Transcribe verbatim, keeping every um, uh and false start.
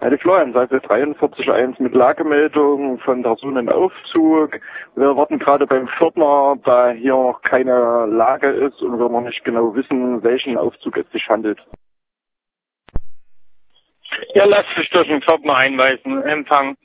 Ja, die Florian, Seite dreiundvierzig Punkt eins mit Lagemeldung von Personenaufzug. Wir warten gerade beim Pförtner, da hier noch keine Lage ist und wir noch nicht genau wissen, welchen Aufzug es sich handelt. Ja, lass dich durch den Pförtner einweisen. Empfang.